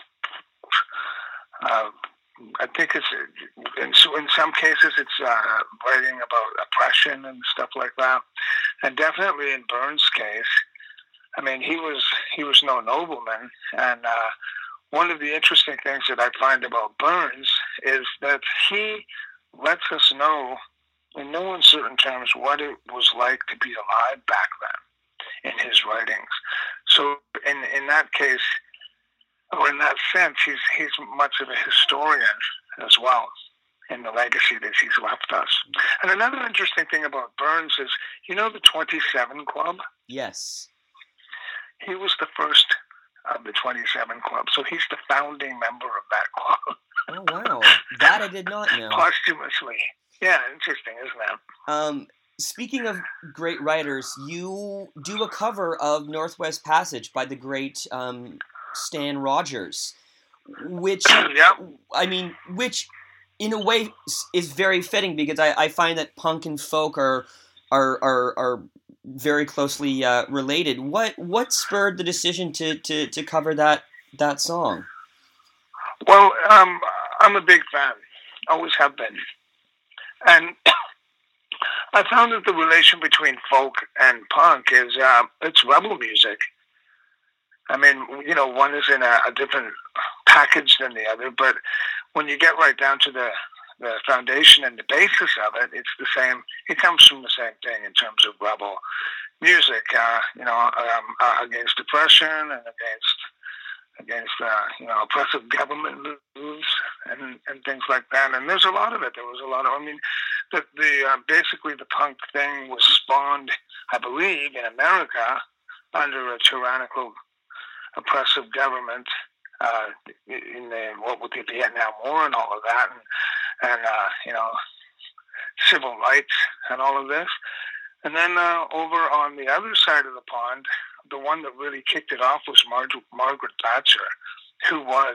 uh, I think it's in, in some cases it's uh, writing about oppression and stuff like that, and definitely in Burns' case, I mean he was he was no nobleman, and uh, one of the interesting things that I find about Burns is that he lets us know in no uncertain terms what it was like to be alive back then in his writings. So in in that case, or in that sense, he's he's much of a historian as well in the legacy that he's left us. And another interesting thing about Burns is, you know, the twenty-seven Club? Yes. He was the first of the twenty-seven Club, so he's the founding member of that club. Oh, wow. That I did not know. Posthumously. Yeah, interesting, isn't that? Um, speaking of great writers, you do a cover of Northwest Passage by the great um, Stan Rogers, which, yeah. I mean, which in a way is very fitting because I, I find that punk and folk are are are, are very closely uh, related. What what spurred the decision to, to, to cover that that song? Well, um, I'm a big fan. Always have been. And I found that the relation between folk and punk is uh, it's rebel music. I mean, you know, one is in a, a different package than the other, but when you get right down to the, the foundation and the basis of it, it's the same. It comes from the same thing in terms of rebel music, uh, you know, um, uh, against oppression and against against uh, you know, oppressive government moves and, and things like that. And there's a lot of it. There was a lot of, I mean, the, the uh, basically the punk thing was spawned, I believe, in America under a tyrannical, oppressive government uh, in the, what with the Vietnam War and all of that, and, and uh, you know, civil rights and all of this. And then uh, over on the other side of the pond, the one that really kicked it off was Mar- Margaret Thatcher, who was,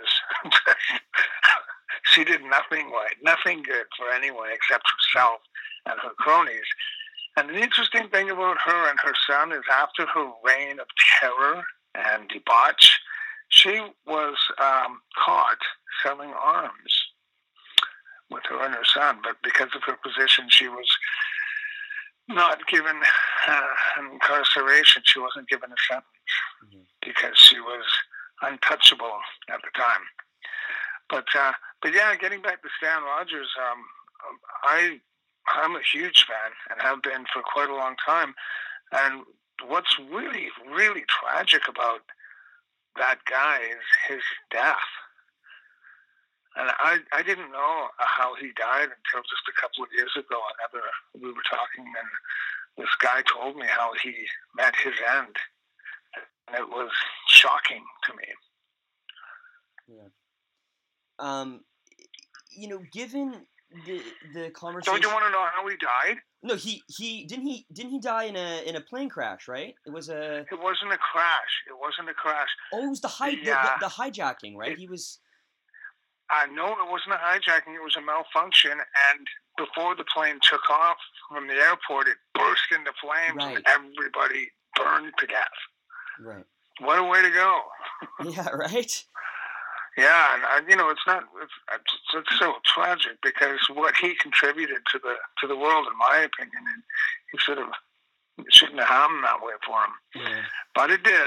she did nothing right, nothing good for anyone except herself and her cronies. And the interesting thing about her and her son is after her reign of terror and debauch, she was um, caught selling arms with her and her son. But because of her position, she was not given uh, an incarceration. She wasn't given a sentence mm-hmm. because she was untouchable at the time. But uh, but yeah, getting back to Stan Rogers, um, I I'm a huge fan and have been for quite a long time. And what's really really tragic about that guy is his death. And I, I didn't know how he died until just a couple of years ago. Another, we were talking, and this guy told me how he met his end. And it was shocking to me. Yeah. Um, you know, given the the conversation. Don't you want to know how he died? No, he, he didn't he didn't he die in a in a plane crash, right? It was a. It wasn't a crash. It wasn't a crash. Oh, it was the hi- the, yeah. the, the hijacking, right? It, he was. Uh, no, it wasn't a hijacking. It was a malfunction, and before the plane took off from the airport, it burst into flames, right. and everybody burned to death. Right. What a way to go! Yeah. Right. Yeah, and uh, you know, it's not. It's, it's, it's so tragic because what he contributed to the to the world, in my opinion, and he sort of it shouldn't have happened that way for him, yeah. But it did.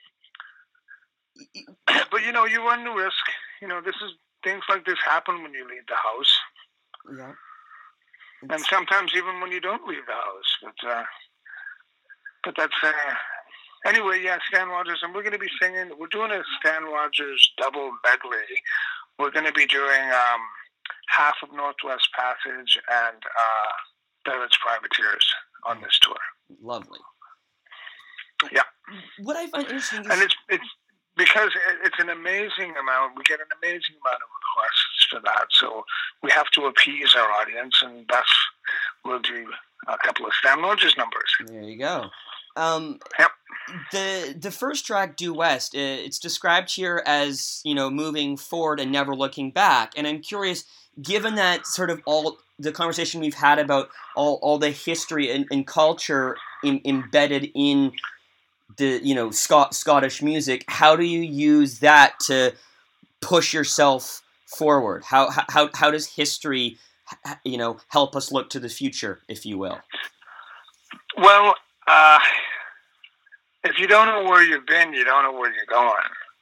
But you know, you run the risk. You know, this is. Things like this happen when you leave the house. Yeah. It's... And sometimes even when you don't leave the house. But, uh, but that's... Uh, anyway, yeah, Stan Rogers. And we're going to be singing... We're doing a Stan Rogers double medley. We're going to be doing um, half of Northwest Passage, and uh, Barrett's Privateers on this tour. Lovely. Yeah. What I find interesting is... And it's, it's because it's an amazing amount. We get an amazing amount of requests for that. So we have to appease our audience, and that's, we'll do a couple of Sam Rogers numbers. There you go. Um, yep. The the first track, Due West, it's described here as, you know, moving forward and never looking back. And I'm curious, given that sort of all the conversation we've had about all, all the history and, and culture in, embedded in the, you know, Scot- Scottish music, how do you use that to push yourself forward? How how how does history, you know, help us look to the future, if you will? Well, uh, if you don't know where you've been, you don't know where you're going.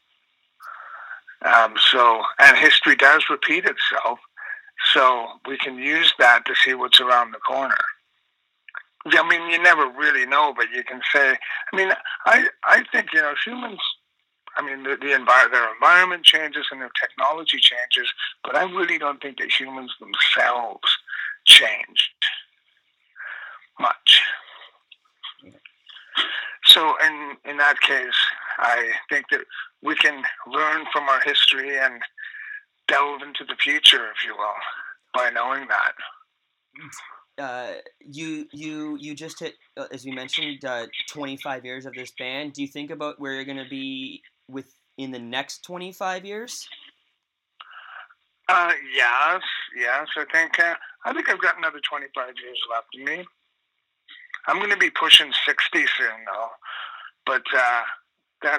Um, so, and history does repeat itself, so we can use that to see what's around the corner. I mean, you never really know, but you can say, I mean, I, I think, you know, humans, I mean, the, the envir- their environment changes and their technology changes, but I really don't think that humans themselves changed much. So in, in that case, I think that we can learn from our history and delve into the future, if you will, by knowing that. Uh, you you you just hit, uh, as we mentioned, uh, twenty-five years of this band. Do you think about where you're going to be with in the next twenty-five years? Uh, yes, yes. I think uh, I think I've got another twenty-five years left in me. I'm going to be pushing sixty soon, though. But uh, that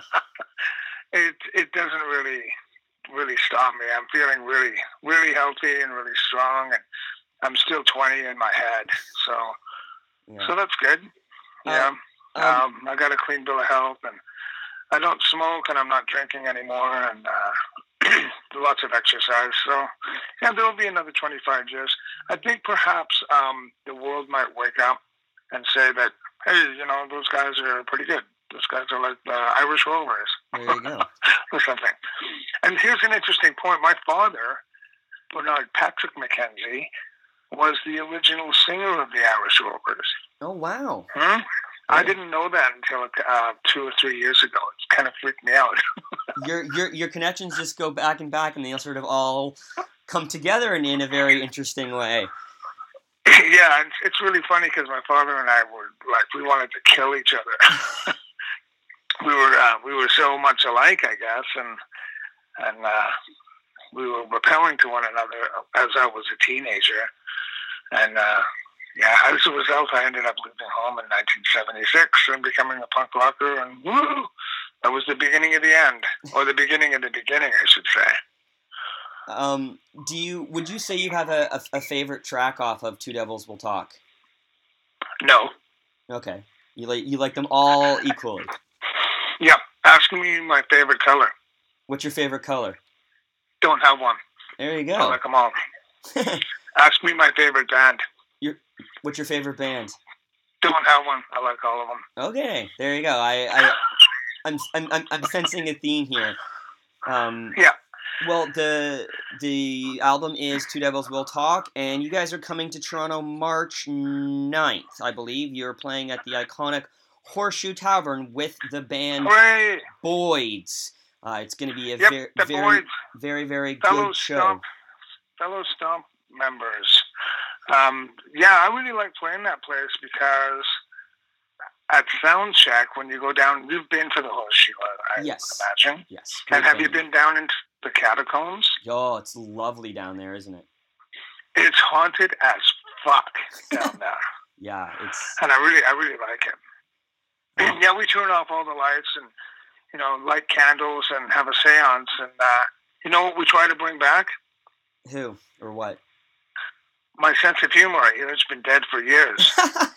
it it doesn't really really stop me. I'm feeling really really healthy and really strong, and I'm still twenty in my head, so yeah. So that's good. Yeah, uh, um, um, I got a clean bill of health, and I don't smoke, and I'm not drinking anymore, and uh, lots of exercise. So yeah, there will be another twenty-five years. I think perhaps um, the world might wake up and say that, hey, you know, those guys are pretty good. Those guys are like the Irish Rovers. There you go. Or something. And here's an interesting point. My father, Bernard Patrick Mackenzie, was the original singer of the Irish Rovers. Oh, wow. Hmm? Yeah. I didn't know that until uh, two or three years ago. It's kind of freaked me out. your your your connections just go back and back, and they sort of all come together in, in a very interesting way. Yeah, it's, it's really funny because my father and I were like, we wanted to kill each other. we were uh, we were so much alike, I guess, and and uh, we were repelling to one another as I was a teenager. And uh, yeah, as a result, I ended up leaving home in nineteen seventy-six and becoming a punk rocker. And woo, that was the beginning of the end, or the beginning of the beginning, I should say. Um, do you? Would you say you have a, a, a favorite track off of Two Devils Will Talk? No. Okay, you like you like them all equally. Yep. Ask me my favorite color. What's your favorite color? Don't have one. There you go. I like them all. Ask me my favorite band. Your what's your favorite band? Don't have one. I like all of them. Okay, there you go. I, I I'm I'm I'm sensing a theme here. Um, yeah. Well, the the album is Two Devils Will Talk, and you guys are coming to Toronto March ninth, I believe. You're playing at the iconic Horseshoe Tavern with the band Hooray! Boyds. Uh, it's going to be a yep, ver- very, Boyds. very, very fellow good show. Stomp, fellow Stomp members. Um, yeah, I really like playing that place because at Soundcheck, when you go down, you've been to the Horseshoe, I yes. imagine. Yes. And have venue. you been down into the catacombs? Oh, it's lovely down there, isn't it? It's haunted as fuck down there. Yeah, it's. And I really, I really like it. Um, yeah, we turn off all the lights and, you know, light candles and have a seance. And uh, you know what we try to bring back? Who or what? My sense of humor. You know, it's been dead for years.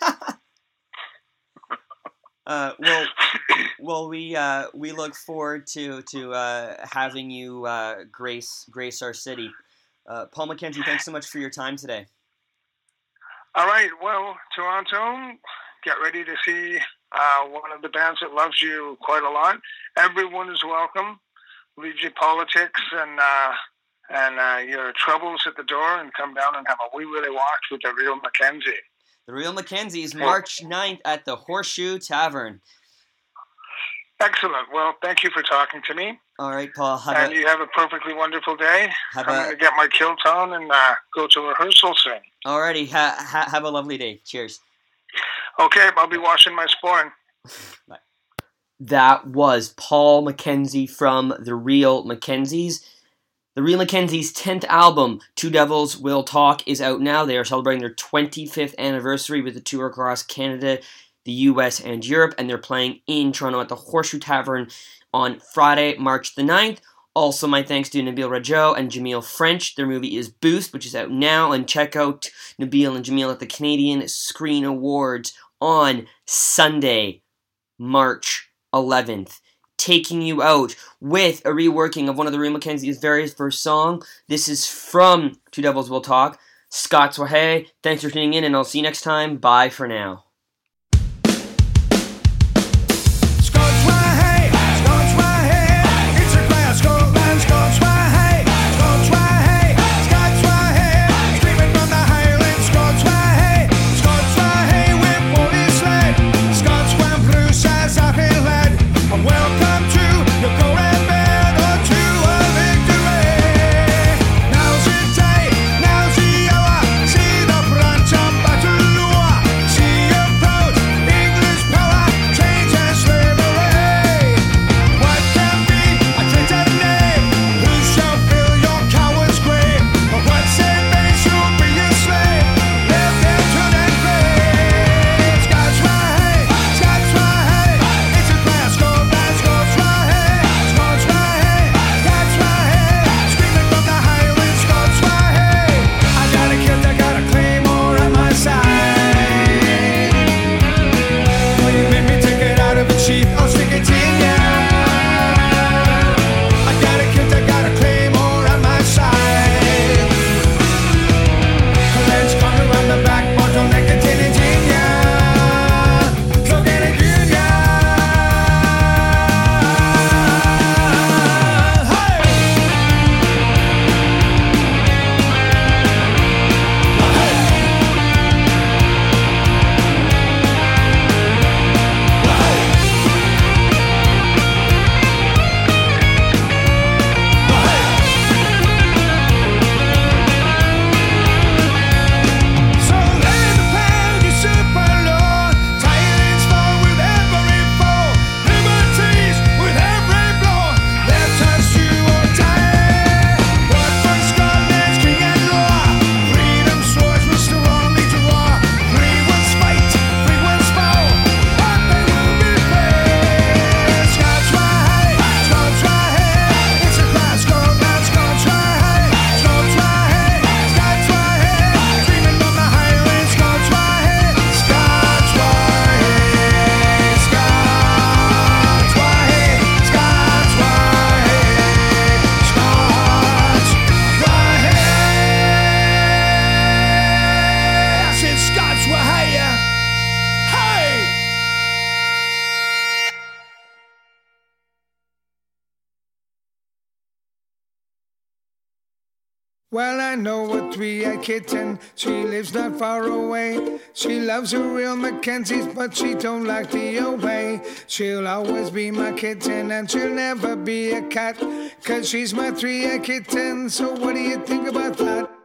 Uh, well, well, we uh, we look forward to to uh, having you uh, grace grace our city. Uh, Paul Mackenzie, thanks so much for your time today. All right, well, Toronto, get ready to see uh, one of the bands that loves you quite a lot. Everyone is welcome. Leave your politics and uh, and uh, your troubles at the door and come down and have a wee willy watch with the real Mackenzie. The Real Mackenzies, March ninth at the Horseshoe Tavern. Excellent. Well, thank you for talking to me. All right, Paul. Have and a, you have a perfectly wonderful day. Have I'm a, going to get my kilt on and uh, go to rehearsal soon. Alrighty. Ha, ha, have a lovely day. Cheers. Okay, I'll be washing my sporn. Bye. That was Paul Mackenzie from The Real Mackenzies. The Real Mackenzies' tenth album, Two Devils Will Talk, is out now. They are celebrating their twenty-fifth anniversary with a tour across Canada, the U S, and Europe, and they're playing in Toronto at the Horseshoe Tavern on Friday, March the ninth. Also, my thanks to Nabil Rajo and Jameel French. Their movie is Boost, which is out now, and check out Nabil and Jameel at the Canadian Screen Awards on Sunday, March eleventh. Taking you out with a reworking of one of the Real Mackenzie's very first song. This is from Two Devils Will Talk, Scott Swahay. Thanks for tuning in, and I'll see you next time. Bye for now. Well, I know a three-eyed kitten, she lives not far away. She loves her real Mackenzies, but she don't like the away. She'll always be my kitten, and she'll never be a cat, 'cause she's my three-eyed kitten, so what do you think about that?